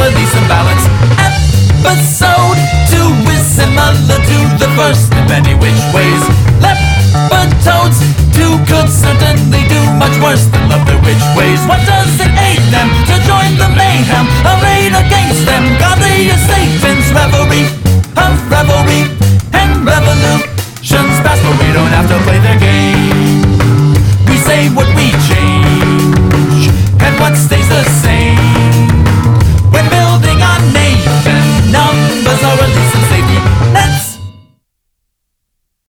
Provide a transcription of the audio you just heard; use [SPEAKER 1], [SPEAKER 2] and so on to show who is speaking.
[SPEAKER 1] release and balance. Episode 2 is similar to the first in many which ways. Leopard toads, 2 could certainly do much worse than love their which ways. What does it aid them